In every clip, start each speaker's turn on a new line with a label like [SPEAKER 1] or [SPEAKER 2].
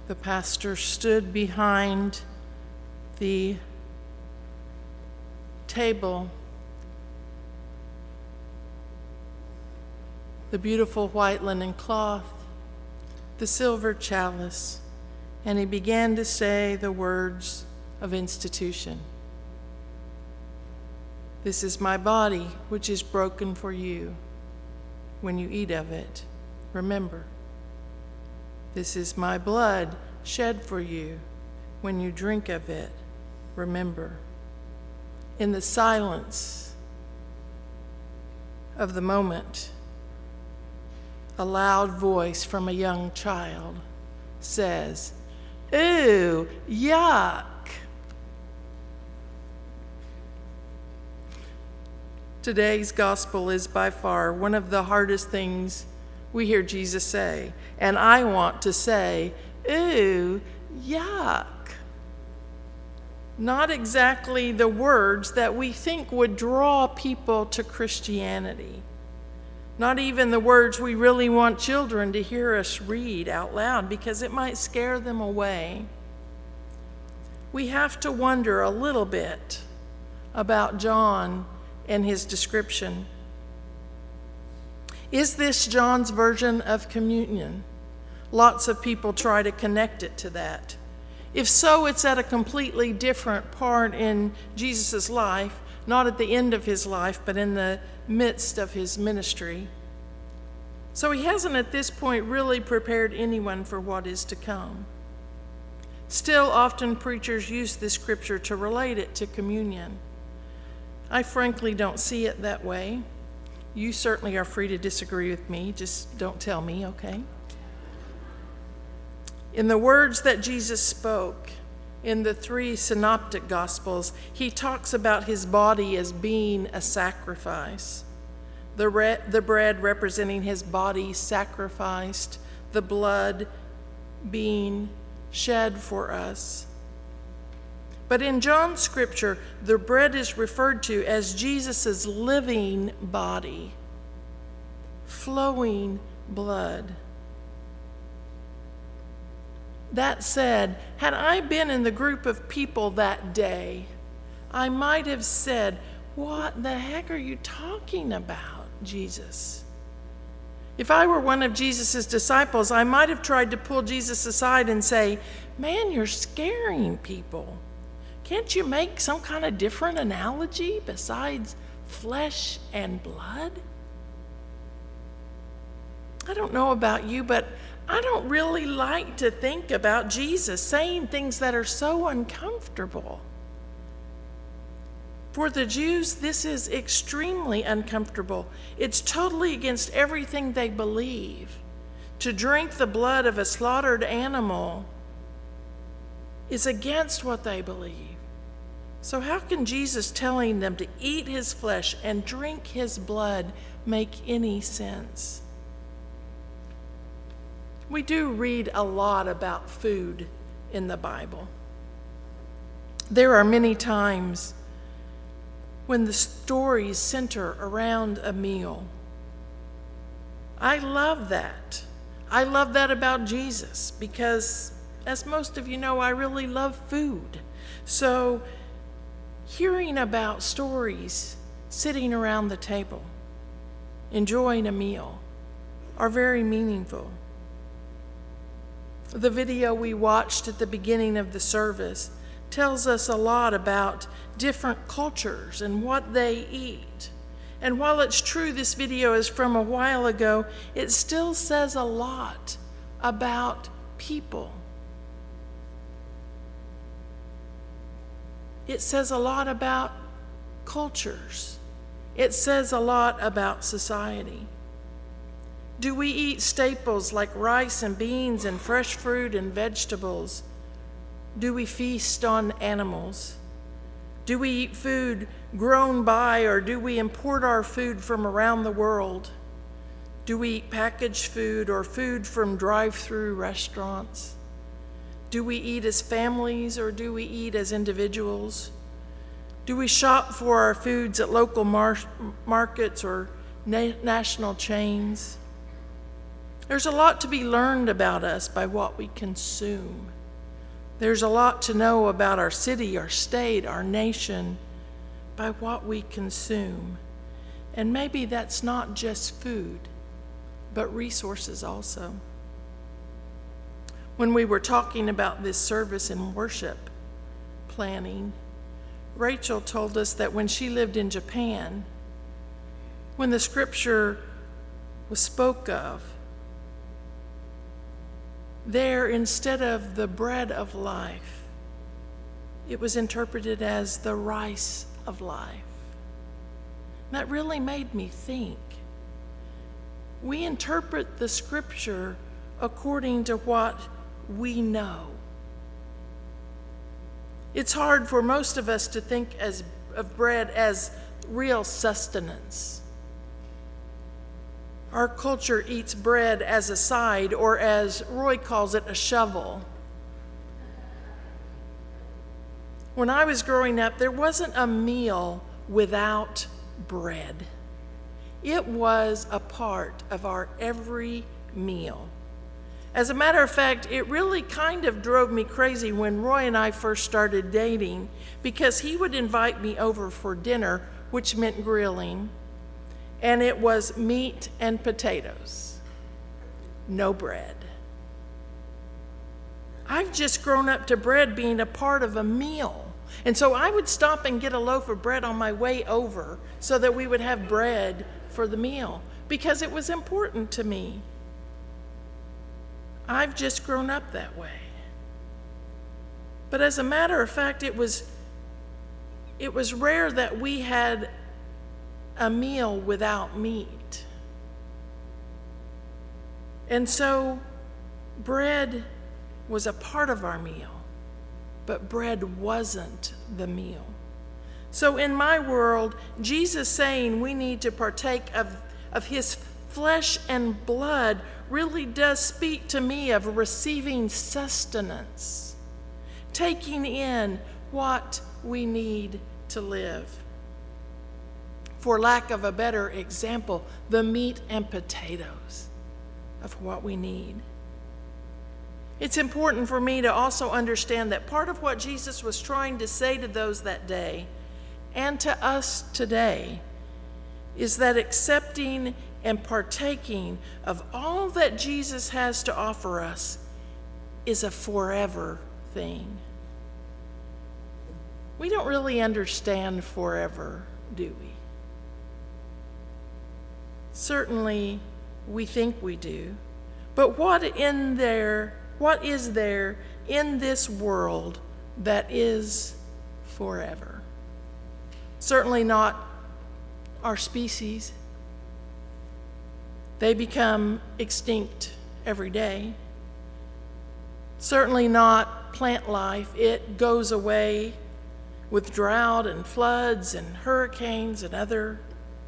[SPEAKER 1] The pastor stood behind the table, the beautiful white linen cloth, the silver chalice, and he began to say the words of institution. This is my body, which is broken for you. When you eat of it, remember. This is my blood shed for you. When you drink of it, remember. In the silence of the moment, a loud voice from a young child says, "Ooh, yuck." Today's gospel is by far one of the hardest things we hear Jesus say, and I want to say, "Ooh, yuck." Not exactly the words that we think would draw people to Christianity. Not even the words we really want children to hear us read out loud because it might scare them away. We have to wonder a little bit about John and his description. Is this John's version of communion? Lots of people try to connect it to that. If so, it's at a completely different part in Jesus' life, not at the end of his life, but in the midst of his ministry. So he hasn't at this point really prepared anyone for what is to come. Still, often preachers use this scripture to relate it to communion. I frankly don't see it that way. You certainly are free to disagree with me, just don't tell me, okay? In the words that Jesus spoke in the 3 synoptic gospels, he talks about his body as being a sacrifice. The bread representing his body sacrificed, the blood being shed for us. But in John's scripture, the bread is referred to as Jesus' living body, flowing blood. That said, had I been in the group of people that day, I might have said, "What the heck are you talking about, Jesus?" If I were one of Jesus' disciples, I might have tried to pull Jesus aside and say, "Man, you're scaring people. Can't you make some kind of different analogy besides flesh and blood?" I don't know about you, but I don't really like to think about Jesus saying things that are so uncomfortable. For the Jews, this is extremely uncomfortable. It's totally against everything they believe. To drink the blood of a slaughtered animal is against what they believe. So how can Jesus telling them to eat his flesh and drink his blood make any sense? We do read a lot about food in the Bible. There are many times when the stories center around a meal. I love that. I love that about Jesus because, as most of you know, I really love food. So hearing about stories sitting around the table, enjoying a meal, are very meaningful. The video we watched at the beginning of the service tells us a lot about different cultures and what they eat. And while it's true this video is from a while ago, it still says a lot about people. It says a lot about cultures. It says a lot about society. Do we eat staples like rice and beans and fresh fruit and vegetables? Do we feast on animals? Do we eat food grown by, or do we import our food from around the world? Do we eat packaged food or food from drive-through restaurants? Do we eat as families or do we eat as individuals? Do we shop for our foods at local markets or national chains? There's a lot to be learned about us by what we consume. There's a lot to know about our city, our state, our nation by what we consume. And maybe that's not just food, but resources also. When we were talking about this service and worship planning, Rachel told us that when she lived in Japan, when the scripture was spoke of, there, instead of the bread of life, it was interpreted as the rice of life. That really made me think. We interpret the scripture according to what we know. It's hard for most of us to think of bread as real sustenance. Our culture eats bread as a side, or as Roy calls it, a shovel. When I was growing up, there wasn't a meal without bread. It was a part of our every meal. As a matter of fact, it really kind of drove me crazy when Roy and I first started dating, because he would invite me over for dinner, which meant grilling, and it was meat and potatoes, no bread. I've just grown up to bread being a part of a meal. And so I would stop and get a loaf of bread on my way over so that we would have bread for the meal, because it was important to me. I've just grown up that way. But as a matter of fact, it was rare that we had a meal without meat. And so bread was a part of our meal, but bread wasn't the meal. So in my world, Jesus saying we need to partake of his flesh and blood really does speak to me of receiving sustenance, taking in what we need to live. For lack of a better example, the meat and potatoes of what we need. It's important for me to also understand that part of what Jesus was trying to say to those that day and to us today is that accepting and partaking of all that Jesus has to offer us is a forever thing. We don't really understand forever, do we? Certainly, we think we do. But what is there in this world that is forever? Certainly not our species. They become extinct every day. Certainly not plant life. It goes away with drought and floods and hurricanes and other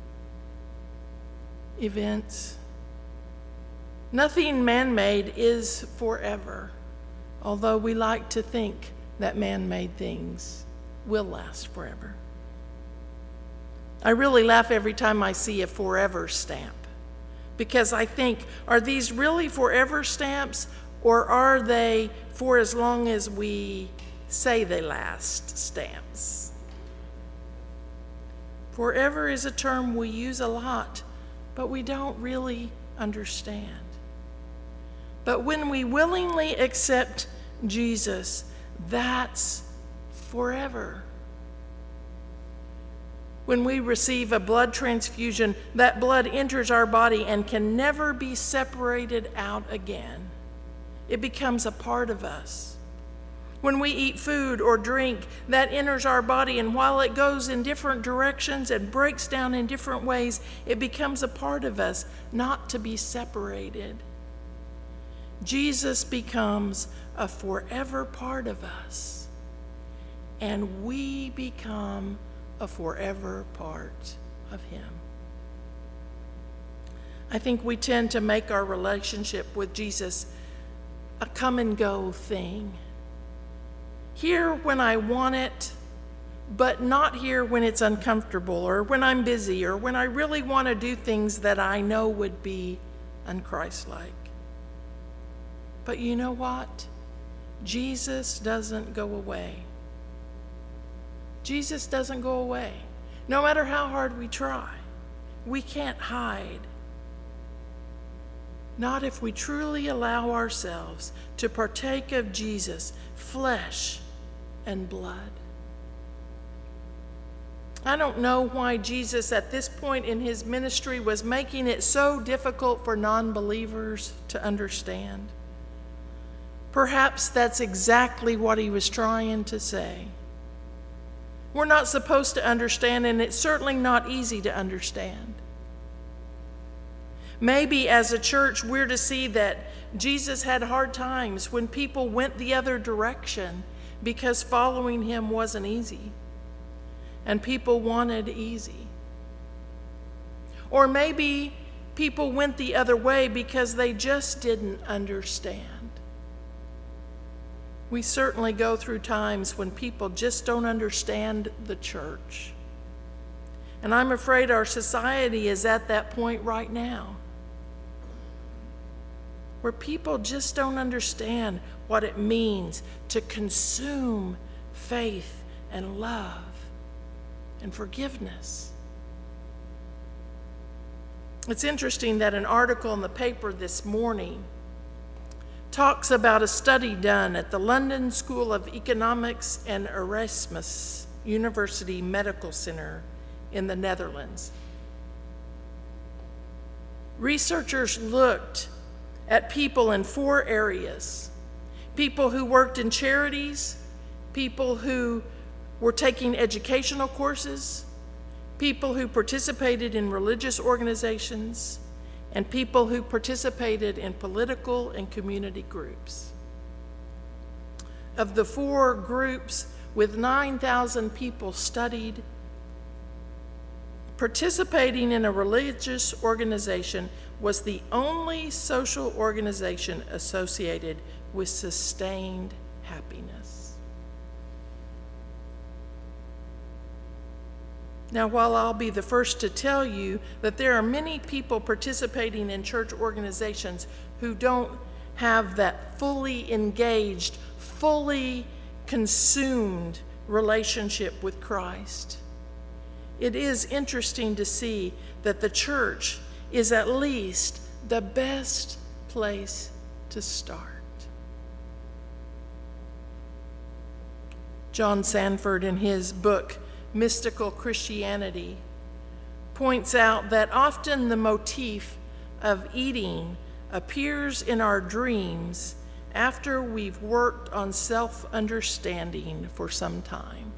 [SPEAKER 1] events. Nothing man-made is forever, although we like to think that man-made things will last forever. I really laugh every time I see a forever stamp, because I think, are these really forever stamps, or are they for as long as we say they last stamps? Forever is a term we use a lot, but we don't really understand. But when we willingly accept Jesus, that's forever. When we receive a blood transfusion, that blood enters our body and can never be separated out again. It becomes a part of us. When we eat food or drink, that enters our body, and while it goes in different directions and breaks down in different ways, it becomes a part of us, not to be separated. Jesus becomes a forever part of us, and we become a forever part of him. I think we tend to make our relationship with Jesus a come and go thing. Here when I want it, but not here when it's uncomfortable, or when I'm busy, or when I really want to do things that I know would be unchristlike. But you know what? Jesus doesn't go away. Jesus doesn't go away. No matter how hard we try, we can't hide. Not if we truly allow ourselves to partake of Jesus' flesh and blood. I don't know why Jesus at this point in his ministry was making it so difficult for non-believers to understand. Perhaps that's exactly what he was trying to say. We're not supposed to understand, and it's certainly not easy to understand. Maybe as a church, we're to see that Jesus had hard times when people went the other direction because following him wasn't easy, and people wanted easy. Or maybe people went the other way because they just didn't understand. We certainly go through times when people just don't understand the church. And I'm afraid our society is at that point right now, where people just don't understand what it means to consume faith and love and forgiveness. It's interesting that an article in the paper this morning talks about a study done at the London School of Economics and Erasmus University Medical Center in the Netherlands. Researchers looked at people in 4 areas: people who worked in charities, people who were taking educational courses, people who participated in religious organizations, and people who participated in political and community groups. Of the 4 groups, with 9,000 people studied, participating in a religious organization was the only social organization associated with sustained happiness. Now, while I'll be the first to tell you that there are many people participating in church organizations who don't have that fully engaged, fully consumed relationship with Christ, it is interesting to see that the church is at least the best place to start. John Sanford, in his book, Mystical Christianity, points out that often the motif of eating appears in our dreams after we've worked on self-understanding for some time.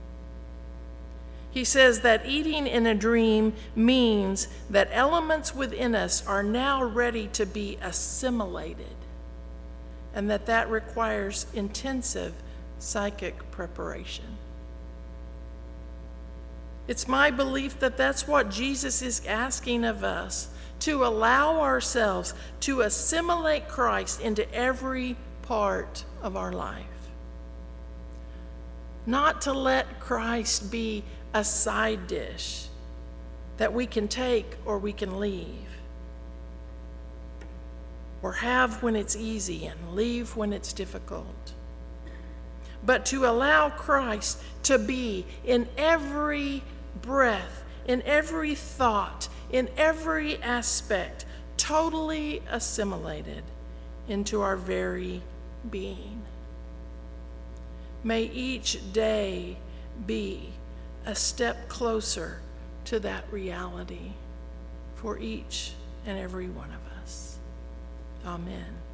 [SPEAKER 1] He says that eating in a dream means that elements within us are now ready to be assimilated, and that requires intensive psychic preparation. It's my belief that that's what Jesus is asking of us, to allow ourselves to assimilate Christ into every part of our life. Not to let Christ be a side dish that we can take or we can leave, or have when it's easy and leave when it's difficult, but to allow Christ to be in every breath, in every thought, in every aspect, totally assimilated into our very being. May each day be a step closer to that reality for each and every one of us. Amen.